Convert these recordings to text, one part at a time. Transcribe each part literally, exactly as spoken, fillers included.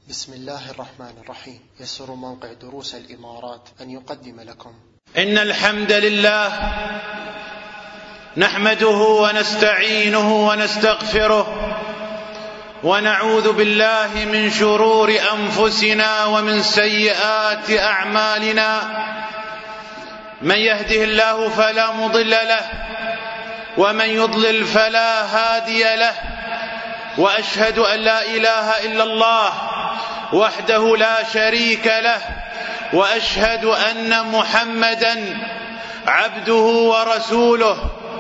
بسم الله الرحمن الرحيم. يسر موقع دروس الإمارات أن يقدم لكم إن الحمد لله نحمده ونستعينه ونستغفره ونعوذ بالله من شرور أنفسنا ومن سيئات أعمالنا. من يهده الله فلا مضل له ومن يضلل فلا هادي له، وأشهد أن لا إله إلا الله وحده لا شريك له، وأشهد أن محمدا عبده ورسوله.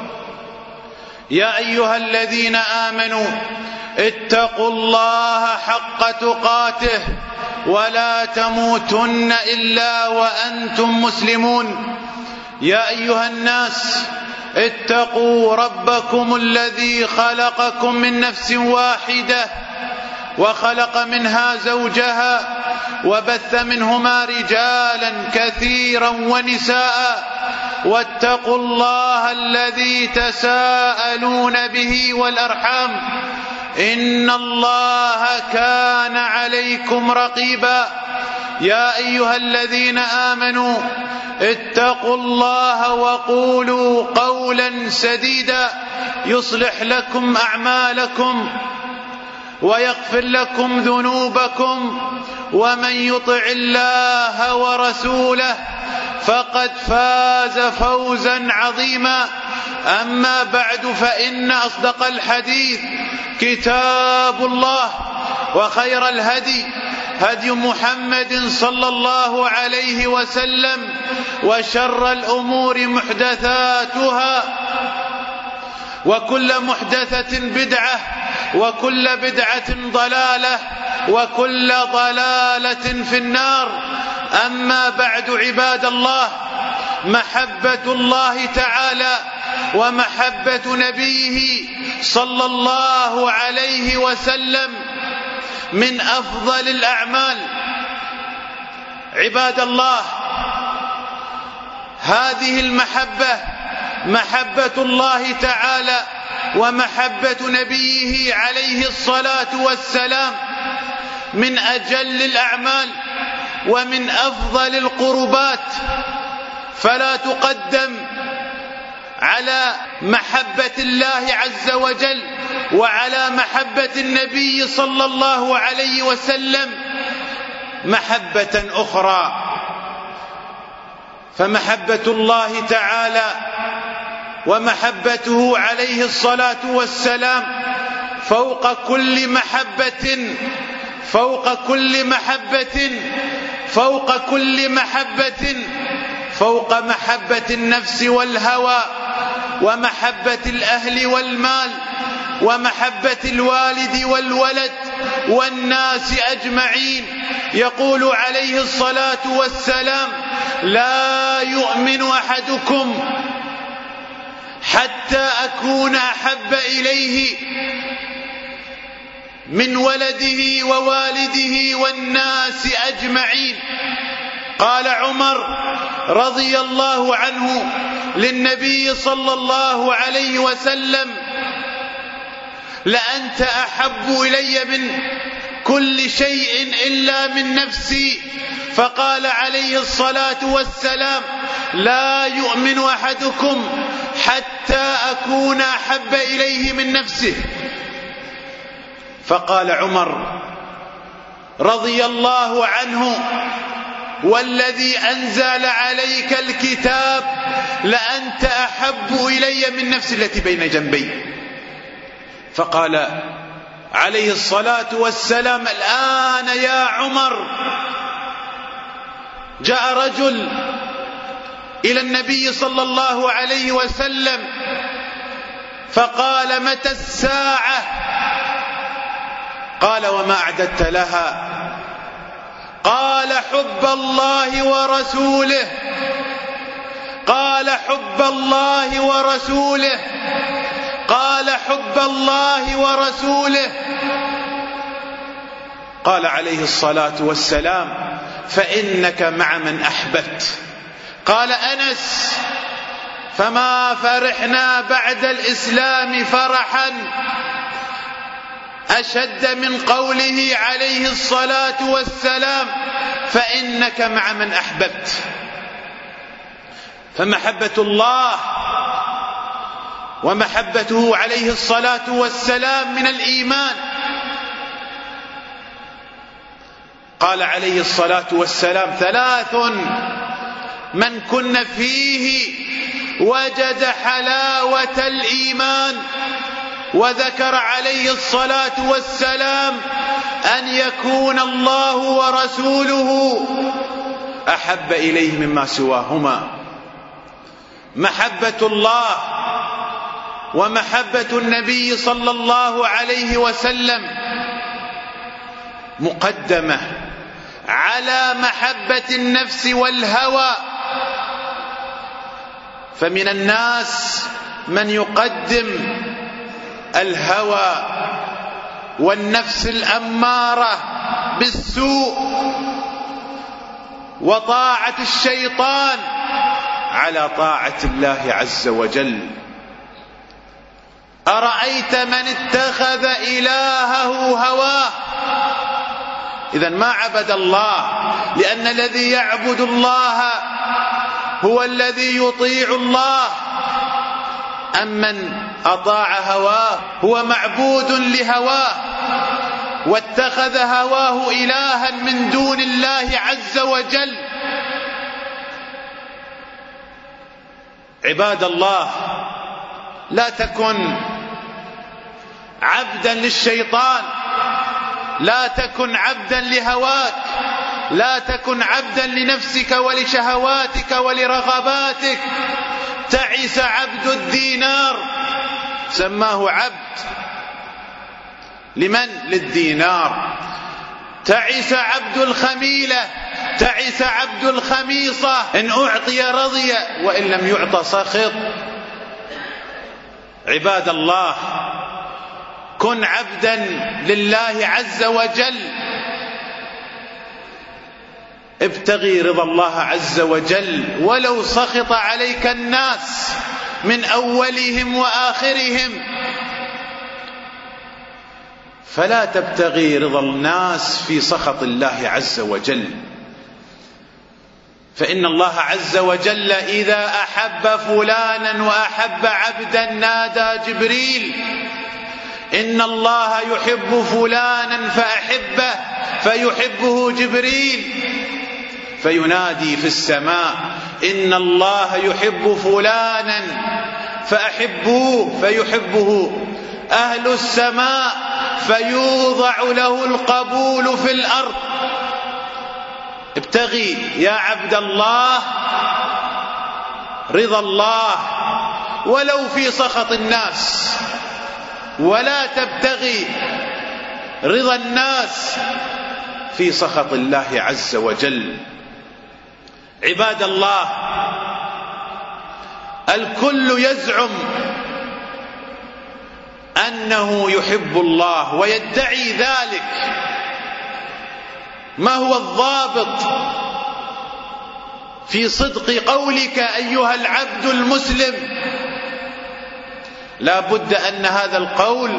يا أيها الذين آمنوا اتقوا الله حق تقاته ولا تموتن إلا وأنتم مسلمون. يا أيها الناس اتقوا ربكم الذي خلقكم من نفس واحدة وخلق منها زوجها وبث منهما رجالا كثيرا ونساء، واتقوا الله الذي تساءلون به والأرحام إن الله كان عليكم رقيبا. يا أيها الذين آمنوا اتقوا الله وقولوا قولا سديدا يصلح لكم أعمالكم ويغفر لكم ذنوبكم، ومن يطع الله ورسوله فقد فاز فوزا عظيما. أما بعد، فإن أصدق الحديث كتاب الله، وخير الهدي هدي محمد صلى الله عليه وسلم، وشر الأمور محدثاتها، وكل محدثة بدعة، وكل بدعة ضلالة، وكل ضلالة في النار. أما بعد، عباد الله، محبة الله تعالى ومحبة نبيه صلى الله عليه وسلم من أفضل الأعمال. عباد الله، هذه المحبة محبة الله تعالى ومحبة نبيه عليه الصلاة والسلام من أجل الأعمال ومن أفضل القربات، فلا تقدم على محبة الله عز وجل وعلى محبة النبي صلى الله عليه وسلم محبة أخرى. فمحبة الله تعالى ومحبته عليه الصلاة والسلام فوق كل محبة فوق كل محبة فوق كل محبة فوق محبة النفس والهوى ومحبة الأهل والمال ومحبة الوالد والولد والناس أجمعين. يقول عليه الصلاة والسلام: لا يؤمن أحدكم حتى أكون أحب إليه من ولده ووالده والناس أجمعين. قال عمر رضي الله عنه للنبي صلى الله عليه وسلم: لأنت أحب إلي من كل شيء إلا من نفسي. فقال عليه الصلاة والسلام: لا يؤمن أحدكم حتى أكون أحب إليه من نفسه. فقال عمر رضي الله عنه: والذي أنزل عليك الكتاب لأنت أحب إلي من نفسي التي بين جنبي. فقال عليه الصلاة والسلام: الآن يا عمر. جاء رجل إلى النبي صلى الله عليه وسلم فقال: متى الساعة؟ قال: وما أعددت لها؟ قال: حب الله ورسوله. قال: حب الله ورسوله. قال: حب الله ورسوله. قال عليه الصلاة والسلام: فإنك مع من أحببت. قال أنس: فما فرحنا بعد الإسلام فرحا أشد من قوله عليه الصلاة والسلام فإنك مع من أحببت. فمحبة الله ومحبته عليه الصلاة والسلام من الإيمان. قال عليه الصلاة والسلام ثلاث من كن فيه وجد حلاوة الإيمان، وذكر عليه الصلاة والسلام أن يكون الله ورسوله أحب إليه مما سواهما. محبة الله ومحبة النبي صلى الله عليه وسلم مقدمة على محبة النفس والهوى. فمن الناس من يقدم الهوى والنفس الأمارة بالسوء وطاعة الشيطان على طاعة الله عز وجل. أرأيت من اتخذ إلهه هواه؟ إذن ما عبد الله، لأن الذي يعبد الله هو الذي يطيع الله. أمن أطاع هواه هو معبود لهواه واتخذ هواه إلها من دون الله عز وجل. عباد الله، لا تكن عبدا للشيطان، لا تكن عبدا لهواك، لا تكن عبدا لنفسك ولشهواتك ولرغباتك. تعس عبد الدينار، سماه عبد لمن؟ للدينار. تعس عبد الخميلة، تعس عبد الخميصة، إن أعطي رضي وإن لم يعط سخط. عباد الله، كن عبدا لله عز وجل، ابتغي رضا الله عز وجل ولو سخط عليك الناس من أولهم وآخرهم. فلا تبتغي رضا الناس في سخط الله عز وجل، فإن الله عز وجل إذا أحب فلانا وأحب عبدا نادى جبريل إن الله يحب فلانا فأحبه، فيحبه جبريل فينادي في السماء إن الله يحب فلانا فأحبوه، فيحبه أهل السماء فيوضع له القبول في الأرض. ابتغي يا عبد الله رضا الله ولو في سخط الناس، ولا تبتغي رضا الناس في سخط الله عز وجل. عباد الله، الكل يزعم أنه يحب الله ويدعي ذلك. ما هو الضابط في صدق قولك أيها العبد المسلم؟ لا بد أن هذا القول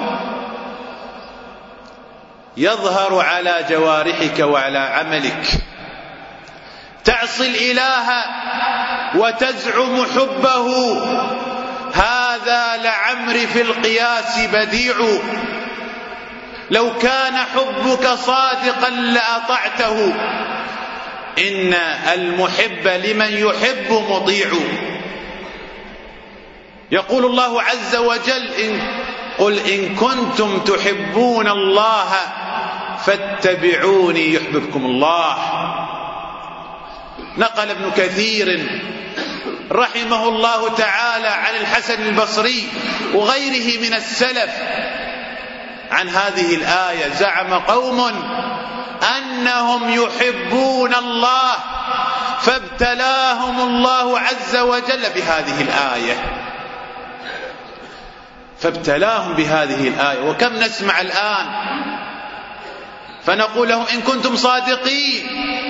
يظهر على جوارحك وعلى عملك. تعصي الإله وتزعم حبه، هذا لعمري في القياس بديع. لو كان حبك صادقا لأطعته، إن المحب لمن يحب مطيع. يقول الله عز وجل إن قل إن كنتم تحبون الله فاتبعوني يحببكم الله. نقل ابن كثير رحمه الله تعالى عن الحسن البصري وغيره من السلف عن هذه الآية: زعم قوم أنهم يحبون الله فابتلاهم الله عز وجل بهذه الآية، فابتلاهم بهذه الآية. وكم نسمع الآن فنقول لهم إن كنتم صادقين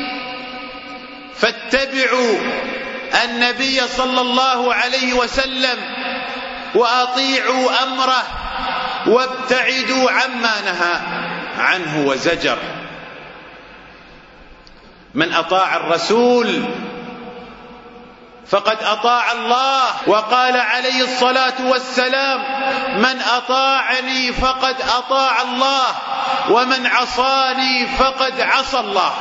فاتبعوا النبي صلى الله عليه وسلم وأطيعوا أمره وابتعدوا عما نهى عنه وزجر. من أطاع الرسول فقد أطاع الله، وقال عليه الصلاة والسلام: من أطاعني فقد أطاع الله، ومن عصاني فقد عصى الله.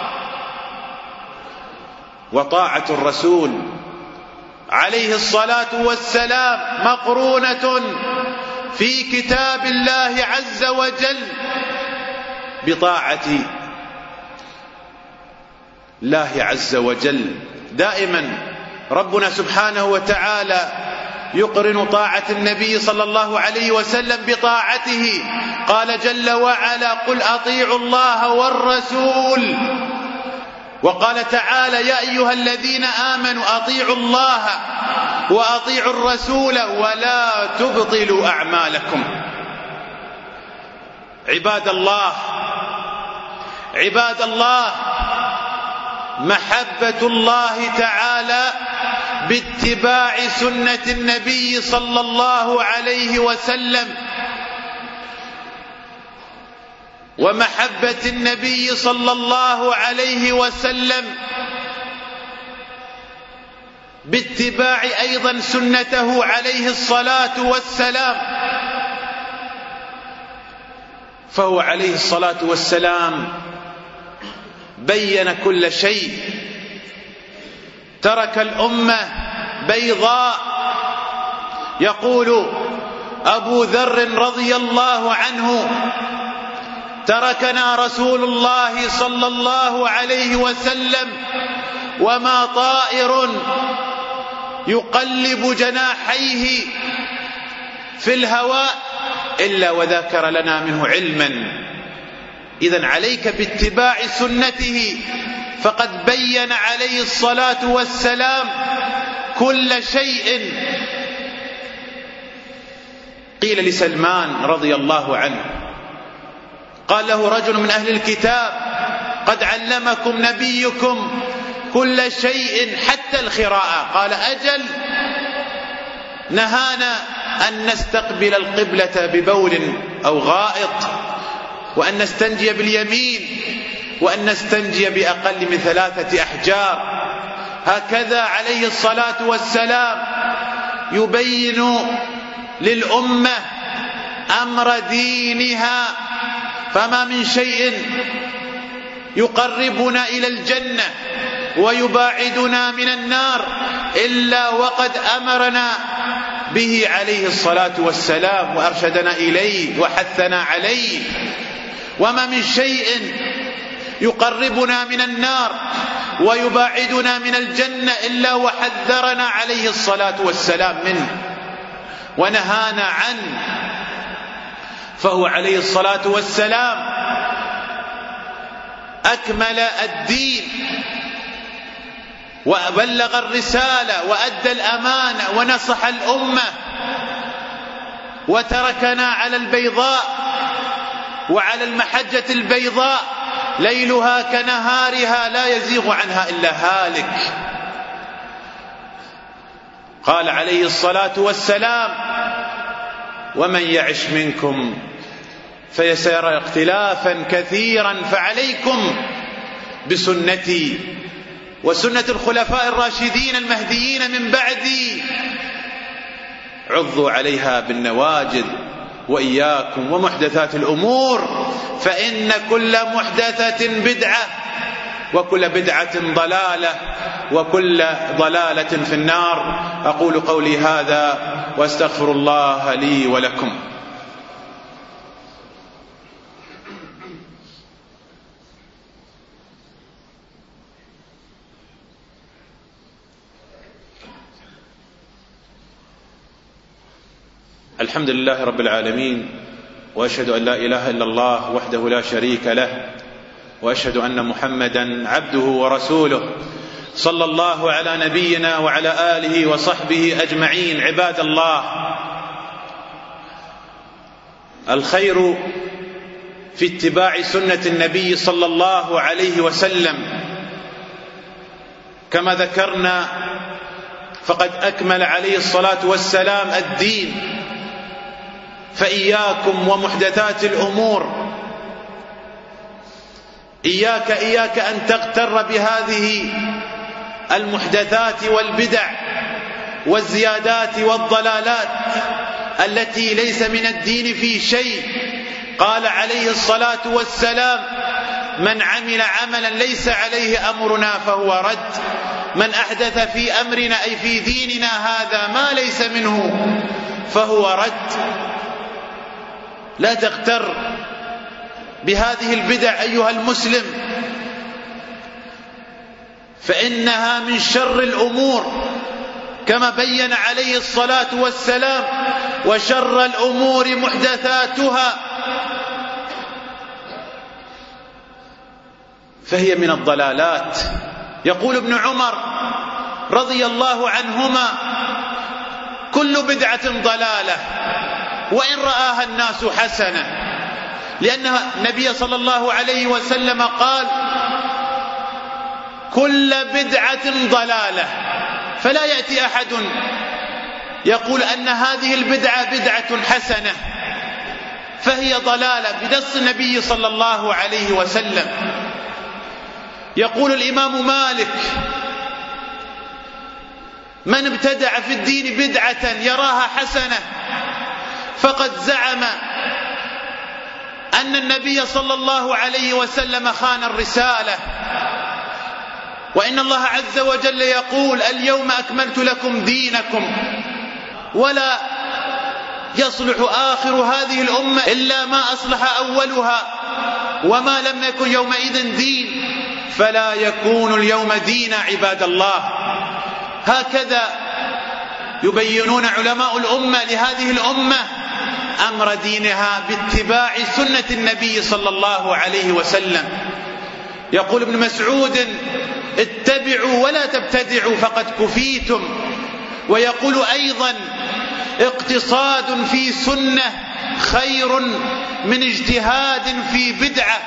وطاعة الرسول عليه الصلاة والسلام مقرونة في كتاب الله عز وجل بطاعة الله عز وجل. دائما ربنا سبحانه وتعالى يقرن طاعة النبي صلى الله عليه وسلم بطاعته. قال جل وعلا: قل أطيعوا الله والرسول. وقال تعالى: يا أيها الذين آمنوا أطيعوا الله وأطيعوا الرسول ولا تبطلوا أعمالكم. عباد الله عباد الله محبة الله تعالى باتباع سنة النبي صلى الله عليه وسلم، ومحبة النبي صلى الله عليه وسلم باتباع أيضا سنته عليه الصلاة والسلام. فهو عليه الصلاة والسلام بين كل شيء، ترك الأمة بيضاء. يقول أبو ذر رضي الله عنه: تركنا رسول الله صلى الله عليه وسلم وما طائر يقلب جناحيه في الهواء إلا وذكر لنا منه علما. إذن عليك باتباع سنته، فقد بين عليه الصلاة والسلام كل شيء. قيل لسلمان رضي الله عنه، قال له رجل من أهل الكتاب: قد علمكم نبيكم كل شيء حتى الخراءة. قال: أجل، نهانا أن نستقبل القبلة ببول أو غائط، وأن نستنجي باليمين، وأن نستنجي بأقل من ثلاثة أحجار. هكذا عليه الصلاة والسلام يبين للأمة أمر دينها. فما من شيء يقربنا إلى الجنة ويباعدنا من النار إلا وقد أمرنا به عليه الصلاة والسلام، وأرشدنا إليه وحثنا عليه. وما من شيء يقربنا من النار ويباعدنا من الجنة إلا وحذرنا عليه الصلاة والسلام منه ونهانا عنه. فهو عليه الصلاة والسلام أكمل الدين وبلغ الرسالة وأدى الأمانة ونصح الأمة، وتركنا على البيضاء وعلى المحجة البيضاء ليلها كنهارها لا يزيغ عنها إلا هالك. قال عليه الصلاة والسلام: ومن يعش منكم فيسيرى اختلافا كثيرا، فعليكم بسنتي وسنة الخلفاء الراشدين المهديين من بعدي، عضوا عليها بالنواجذ، وإياكم ومحدثات الأمور، فإن كل محدثة بدعة، وكل بدعة ضلالة، وكل ضلالة في النار. أقول قولي هذا وأستغفر الله لي ولكم. الحمد لله رب العالمين، وأشهد أن لا إله إلا الله وحده لا شريك له، وأشهد أن محمدا عبده ورسوله، صلى الله على نبينا وعلى آله وصحبه أجمعين. عباد الله، الخير في اتباع سنة النبي صلى الله عليه وسلم. كما ذكرنا فقد أكمل عليه الصلاة والسلام الدين، فإياكم ومحدثات الأمور، إياك إياك أن تغتر بهذه المحدثات والبدع والزيادات والضلالات التي ليس من الدين في شيء. قال عليه الصلاة والسلام: من عمل عملا ليس عليه أمرنا فهو رد، من أحدث في أمرنا أي في ديننا هذا ما ليس منه فهو رد. لا تغتر بهذه البدع أيها المسلم، فإنها من شر الأمور كما بين عليه الصلاة والسلام: وشر الأمور محدثاتها. فهي من الضلالات. يقول ابن عمر رضي الله عنهما: كل بدعة ضلالة وإن رآها الناس حسنة، لأن النبي صلى الله عليه وسلم قال: كل بدعة ضلالة. فلا يأتي أحد يقول أن هذه البدعة بدعة حسنة، فهي ضلالة بنص النبي صلى الله عليه وسلم. يقول الإمام مالك: من ابتدع في الدين بدعة يراها حسنة فقد زعم أن النبي صلى الله عليه وسلم خان الرسالة، وإن الله عز وجل يقول: اليوم أكملت لكم دينكم، ولا يصلح آخر هذه الأمة إلا ما أصلح أولها، وما لم يكن يومئذ دين فلا يكون اليوم دين. عباد الله، هكذا يبينون علماء الأمة لهذه الأمة أمر دينها باتباع سنة النبي صلى الله عليه وسلم. يقول ابن مسعود: اتبعوا ولا تبتدعوا فقد كفيتم. ويقول أيضا: اقتصاد في سنة خير من اجتهاد في بدعة.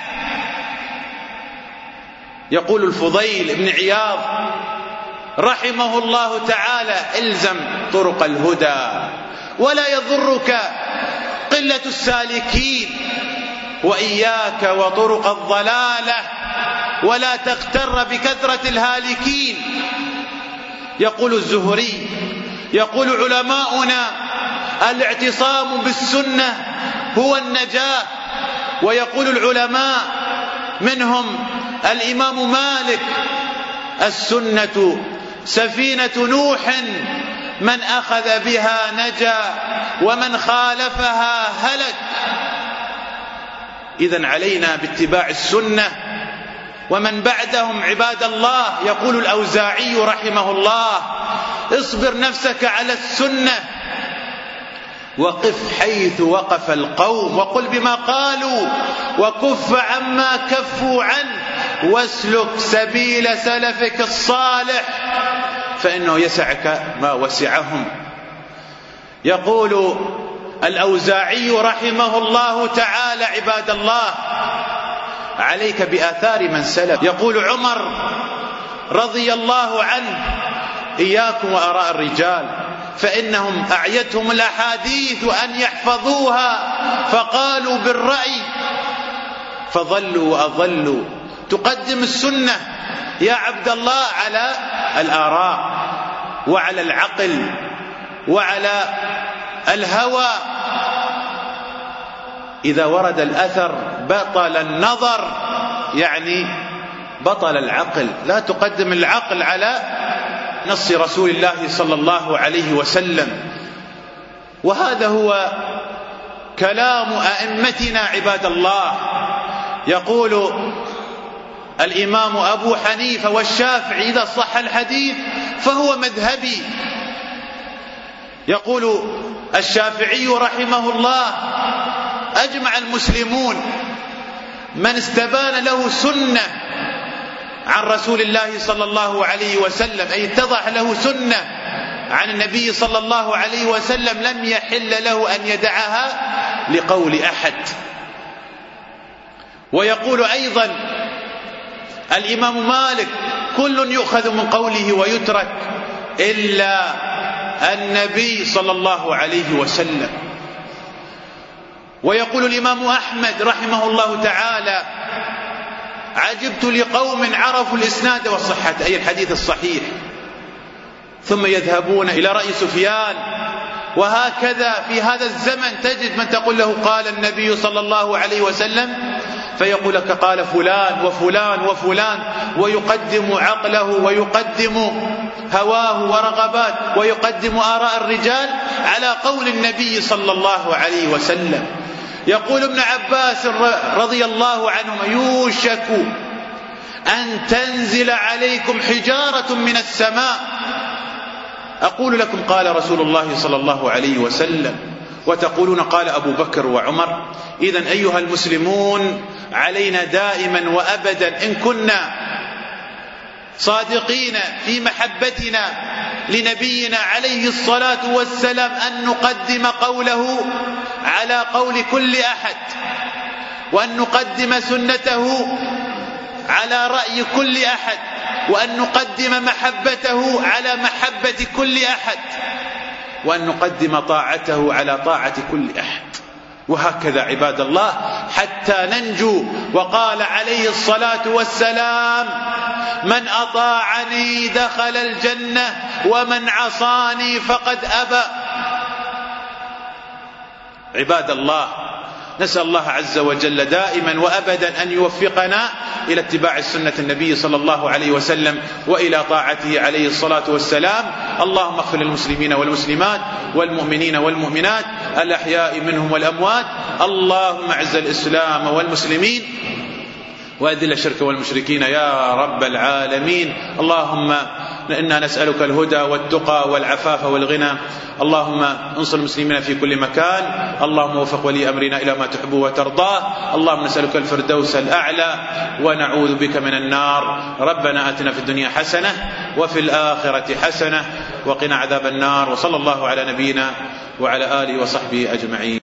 يقول الفضيل بن عياض رحمه الله تعالى: الزم طرق الهدى ولا يضرك قلة السالكين، وإياك وطرق الضلالة ولا تغتر بكثرة الهالكين. يقول الزهري: يقول علماؤنا: الاعتصام بالسنة هو النجاة. ويقول العلماء منهم الإمام مالك: السنة سفينة نوح، من أخذ بها نجا ومن خالفها هلك. إذن علينا باتباع السنة ومن بعدهم. عباد الله، يقول الأوزاعي رحمه الله: اصبر نفسك على السنة وقف حيث وقف القوم، وقل بما قالوا وكف عما كفوا عنه، واسلك سبيل سلفك الصالح فإنه يسعك ما وسعهم. يقول الأوزاعي رحمه الله تعالى: عباد الله، عليك بآثار من سلف. يقول عمر رضي الله عنه: إياكم وآراء الرجال فإنهم أعيتهم الأحاديث أن يحفظوها فقالوا بالرأي فضلوا وأضلوا. تقدم السنة يا عبد الله على الآراء وعلى العقل وعلى الهوى. إذا ورد الأثر بطل النظر، يعني بطل العقل. لا تقدم العقل على نص رسول الله صلى الله عليه وسلم. وهذا هو كلام أئمتنا عباد الله. يقول الإمام أبو حنيفة والشافعي: إذا صح الحديث فهو مذهبي. يقول الشافعي رحمه الله: أجمع المسلمون من استبان له سنة عن رسول الله صلى الله عليه وسلم، أي اتضح له سنة عن النبي صلى الله عليه وسلم، لم يحل له أن يدعها لقول أحد. ويقول أيضا الإمام مالك: كل يؤخذ من قوله ويترك إلا النبي صلى الله عليه وسلم. ويقول الإمام أحمد رحمه الله تعالى: عجبت لقوم عرفوا الإسناد والصحة، أي الحديث الصحيح، ثم يذهبون إلى رأي سفيان. وهكذا في هذا الزمن تجد من تقول له قال النبي صلى الله عليه وسلم، فيقول لك قال فلان وفلان وفلان، ويقدم عقله ويقدم هواه ورغبات ويقدم آراء الرجال على قول النبي صلى الله عليه وسلم. يقول ابن عباس رضي الله عنهما: يوشك أن تنزل عليكم حجارة من السماء، أقول لكم قال رسول الله صلى الله عليه وسلم، وتقولون قال أبو بكر وعمر. إذن أيها المسلمون، علينا دائما وأبدا إن كنا صادقين في محبتنا لنبينا عليه الصلاة والسلام أن نقدم قوله على قول كل أحد، وأن نقدم سنته على رأي كل أحد، وأن نقدم محبته على محبة كل أحد، وأن نقدم طاعته على طاعة كل أحد. وهكذا عباد الله حتى ننجو. وقال عليه الصلاة والسلام: من أطاعني دخل الجنة ومن عصاني فقد أبى. عباد الله، نسأل الله عز وجل دائما وأبدا أن يوفقنا إلى اتباع السنة النبي صلى الله عليه وسلم وإلى طاعته عليه الصلاة والسلام. اللهم اغفر للمسلمين والمسلمات والمؤمنين والمؤمنات الأحياء منهم والأموات. اللهم اعز الإسلام والمسلمين وأذل الشرك والمشركين يا رب العالمين. اللهم إنا نسألك الهدى والتقى والعفاف والغنى. اللهم انصر المسلمين في كل مكان. اللهم وفق ولي أمرنا إلى ما تحب وترضاه. اللهم نسألك الفردوس الأعلى ونعوذ بك من النار. ربنا آتنا في الدنيا حسنة وفي الآخرة حسنة وقنا عذاب النار. وصلى الله على نبينا وعلى آله وصحبه أجمعين.